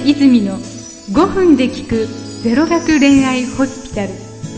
泉の5分で聞くゼロ学恋愛ホスピタル。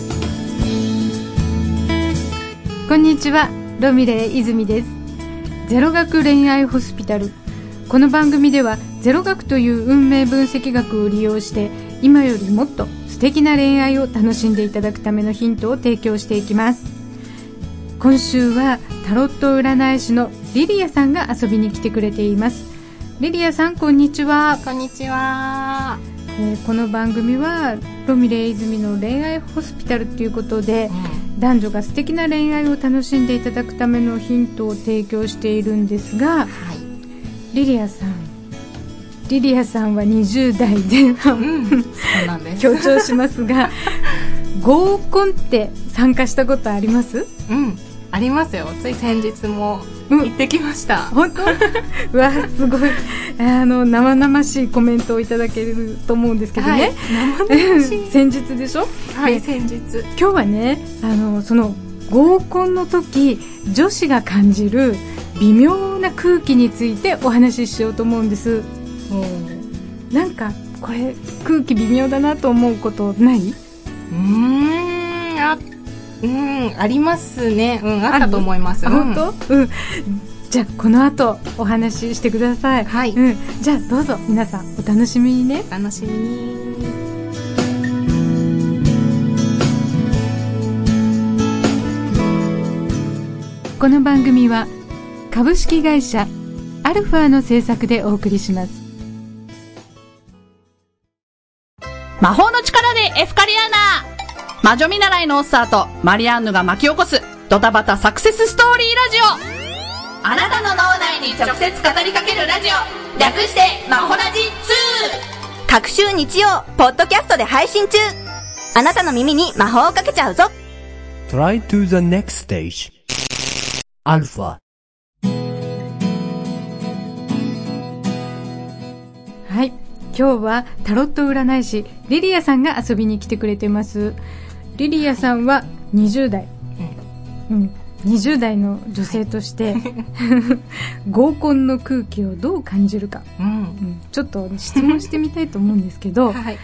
こんにちは、ロミレイ泉です。ゼロ学恋愛ホスピタル。この番組ではゼロ学という運命分析学を利用して今よりもっと素敵な恋愛を楽しんでいただくためのヒントを提供していきます。今週はタロット占い師のリリアさんが遊びに来てくれています。リリアさん、こんにちは。 こんにちは。 この番組はロミレイ泉の恋愛ホスピタルということで、男女が素敵な恋愛を楽しんでいただくためのヒントを提供しているんですが、リリアさんは20代前半、 そうなんです。 強調しますが合コンって参加したことあります？ ありますよ。つい先日も行ってきました。 本当？うわ、すごい生々しいコメントをいただけると思うんですけどね、生々しい先日でしょ？ はい、先日。 今日はね、その合コンの時女子が感じる微妙な空気についてお話ししようと思うんです。なんかこれ空気微妙だなと思うことない？ ありますね。あったと思います。 本当？じゃあこの後お話ししてください。 はい。 じゃあどうぞ皆さんお楽しみにね。 お楽しみに。 この番組は株式会社アルファの制作でお送りします。 魔法の力でエフカリアーナ、魔女見習いのオッサーとマリアンヌが巻き起こすドタバタサクセスストーリーラジオ。あなたの脳内に直接語りかけるラジオ、略してマホラジ2。 各週日曜ポッドキャストで配信中。あなたの耳に魔法をかけちゃうぞ。 Try to the next stage アルファ。 はい、今日はタロット占い師リリアさんが遊びに来てくれてます。リリアさんは20代、20代の女性として合コンの空気をどう感じるか、ちょっと質問してみたいと思うんですけど、 はい、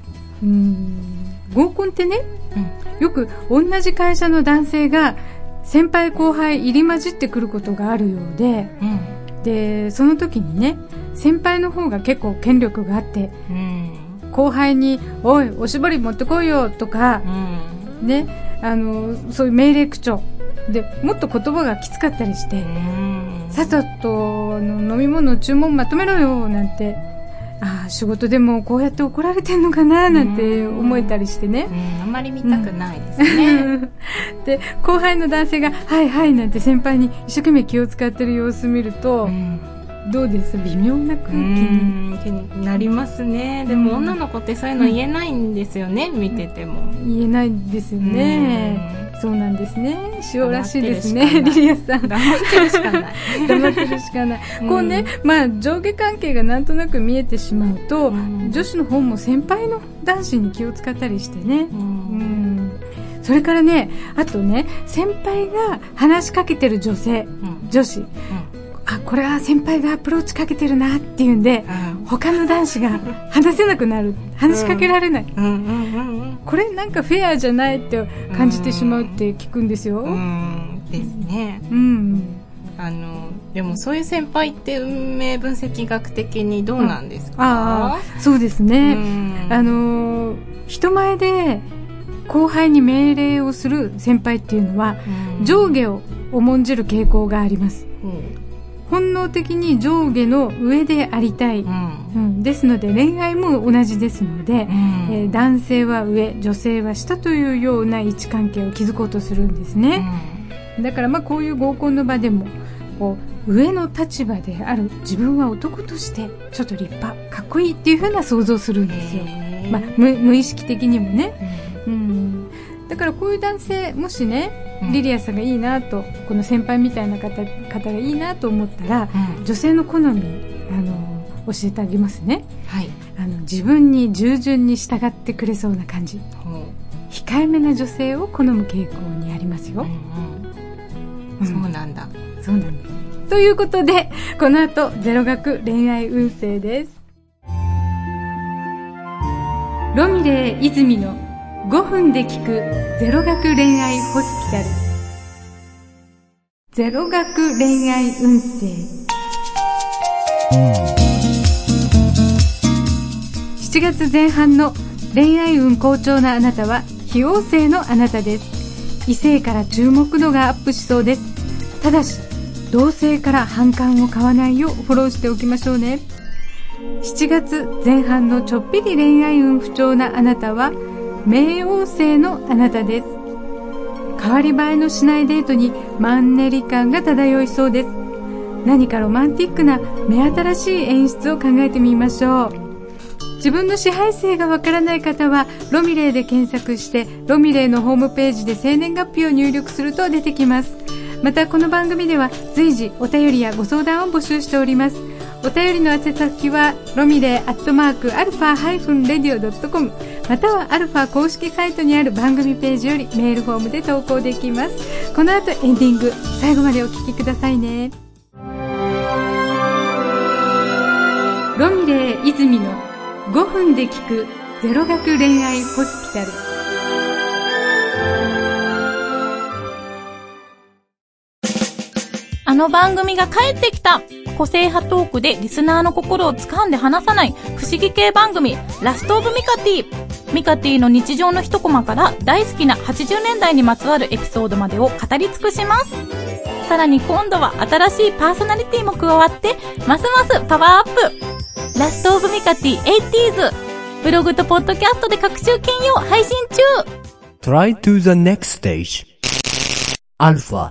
合コンってね、よく同じ会社の男性が先輩後輩入り混じってくることがあるようで、でその時にね、先輩の方が結構権力があって、後輩においおしぼり持ってこいよとか、ね、そういう命令口調でもっと言葉がきつかったりして、さっさと飲み物注文まとめろよなんて、仕事でもこうやって怒られてんのかななんて思えたりしてね、 あんまり見たくないですね。 で後輩の男性がはいはいなんて先輩に一生懸命気を使ってる様子見ると、どうです？微妙な空気になりますね。でも女の子ってそういうの言えないんですよね、見てても言えないですよね。そうなんですね。塩らしいですね、リリアさん。 黙ってるしかない。 黙ってるしかない。こうね、上下関係がなんとなく見えてしまうと、女子の方も先輩の男子に気を使ったりしてね。それからね、あとね、先輩が話しかけてる女子、これは先輩がアプローチかけてるなっていうんで、他の男子が話せなくなる、話しかけられない、これなんかフェアじゃないって感じてしまうって聞くんですよ。 ですね。でもそういう先輩って運命分析学的にどうなんですか？ そうですね、人前で後輩に命令をする先輩っていうのは、上下を重んじる傾向があります。本能的に上下の上でありたい、ですので恋愛も同じですので、男性は上女性は下というような位置関係を築こうとするんですね。だからこういう合コンの場でもこう上の立場である自分は男としてちょっと立派かっこいいっていう風な想像するんですよ。無意識的にもね、だからこういう男性もしね、リリアさんがいいなと、この先輩みたいな方がいいなと思ったら、女性の好み教えてあげますね。自分に従順に従ってくれそうな感じ、控えめな女性を好む傾向にありますよ。 そうなんだ。 そうなんです。ということでこの後ゼロ学恋愛運勢です。 ロミレー泉の5分で聞くゼロ学恋愛ホスピタル。ゼロ学恋愛運勢。7月前半の恋愛運好調なあなたは非王星のあなたです。異性から注目度がアップしそうです。ただし同性から反感を買わないようフォローしておきましょうね。7月前半のちょっぴり恋愛運不調なあなたは冥王星のあなたです。変わり映えのしないデートにマンネリ感が漂いそうです。何かロマンティックな目新しい演出を考えてみましょう。自分の支配性がわからない方はロミレーで検索してロミレーのホームページで生年月日を入力すると出てきます。またこの番組では随時お便りやご相談を募集しております。お便りの宛先はロミレー@alpha-radio.com またはアルファ公式サイトにある番組ページよりメールフォームで投稿できます。この後エンディング最後までお聞きくださいね。ロミレー泉の5分で聞くゼロ学恋愛ホスピタル。 あの番組が帰ってきた。個性派トークでリスナーの心を掴んで離さない不思議系番組ラストオブミカティ。ミカティの日常の一コマから大好きな80年代にまつわるエピソードまでを語り尽くします。さらに今度は新しいパーソナリティも加わってますますパワーアップ。ラストオブミカティ 80s ブログとポッドキャストで各週金曜配信中。 Try to the next stage. Alpha。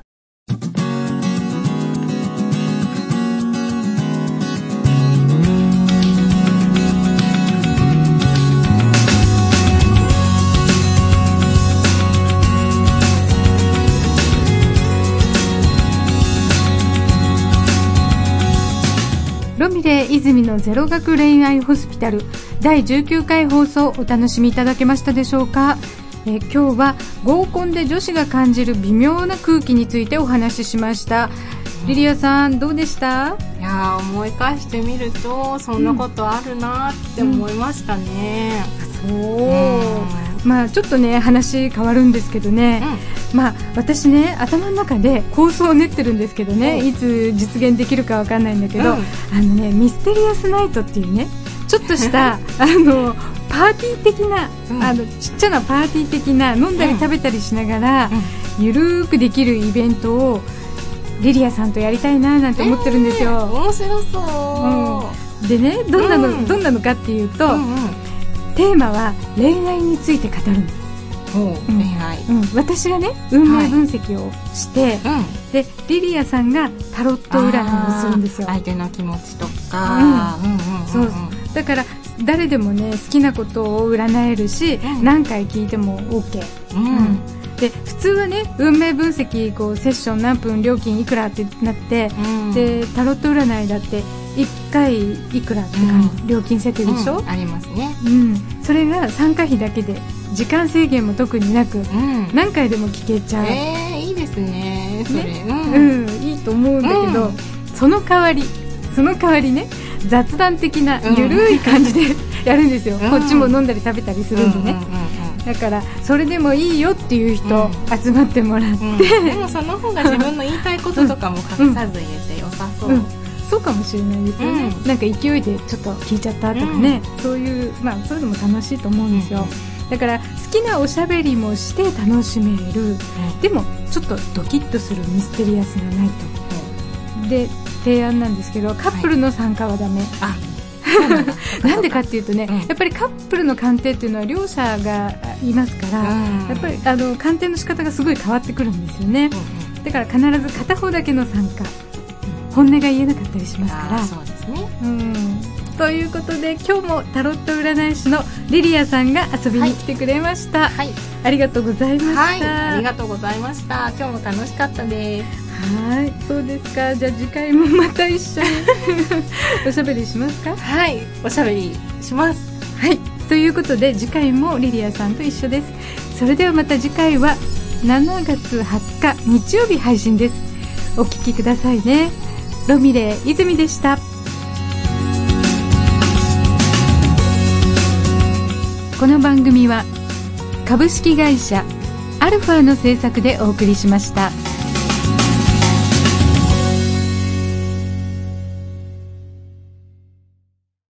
ロミレー泉のゼロ学恋愛ホスピタル第19回放送お楽しみいただけましたでしょうか。今日は合コンで女子が感じる微妙な空気についてお話ししました。リリアさんどうでした？ いや思い返してみるとそんなことあるなって思いましたね。 まあちょっとね話変わるんですけどね、まあ私ね頭の中で構想を練ってるんですけどね、いつ実現できるかわかんないんだけど、ミステリアスナイトっていうねちょっとしたパーティー的な、ちっちゃなパーティー的な飲んだり食べたりしながら、ゆるーくできるイベントをリリアさんとやりたいななんて思ってるんですよ。 面白そう、 でねどんなのかっていうと、テーマは恋愛について語るの。 恋愛、 私がね運命分析をして、でリリアさんがタロット占いをするんですよ。 相手の気持ちとか、 そうだから誰でもね好きなことを占えるし、何回聞いても OK、で普通はね運命分析こうセッション何分料金いくらってなって、でタロット占いだって1回いくらって感じ、料金設定でしょ、 ありますね、 それが参加費だけで時間制限も特になく、何回でも聞けちゃう。 いいですねそれ、 いいと思うんだけど、その代わりね雑談的なゆるい感じでやるんですよ、こっちも飲んだり食べたりするんでね、だからそれでもいいよっていう人集まってもらって、 でもその方が自分の言いたいこととかも隠さず言えて良さそう、 そうかもしれないですよね、なんか勢いでちょっと聞いちゃったとかね、そういうそういうのも楽しいと思うんですよ、だから好きなおしゃべりもして楽しめる、でもちょっとドキッとするミステリアスなナイト、で提案なんですけどカップルの参加はダメ、なんでかっていうとね、やっぱりカップルの鑑定っていうのは両者がいますから、やっぱり鑑定の仕方がすごい変わってくるんですよね、だから必ず片方だけの参加、本音が言えなかったりしますから。 そうですね、 ということで今日もタロット占い師のリリアさんが遊びに来てくれました、ありがとうございました、 ありがとうございました。今日も楽しかったです。 そうですか。じゃあ次回もまた一緒におしゃべりしますか？ おしゃべりします。 ということで次回もリリアさんと一緒です。それではまた次回は7月20日日曜日配信です。お聞きくださいね。ロミレー泉でした。 この番組は株式会社アルファの制作でお送りしました。